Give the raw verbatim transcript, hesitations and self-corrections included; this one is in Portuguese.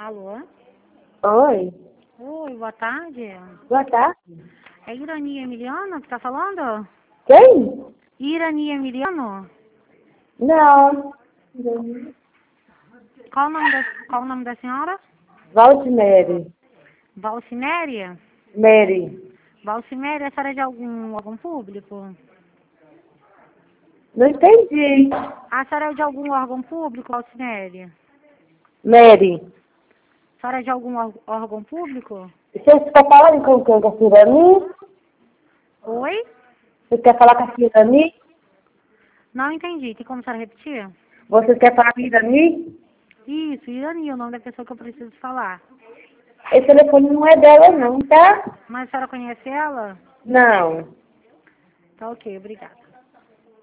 Alô? Oi, Oi, boa tarde. boa tarde. É Irani Emiliano que tá falando? Quem? Irani Emiliano? Não. Qual o nome da, qual o nome da senhora? Valtimere. Valcinéria? Mary. Valcinéria, a senhora é de algum, algum público? Não entendi. A senhora é de algum órgão público, Valcinéria? Mary. A senhora é de algum ór- órgão público? Você está falando com quem? Com a Cirani? Oi? Você quer falar com a Cirani? Não entendi. Tem como a senhora repetir? Você quer falar com a Cirani? Isso, Irani, o nome da pessoa que eu preciso falar. Esse telefone não é dela não, tá? Mas a senhora conhece ela? Não. Tá ok, obrigada.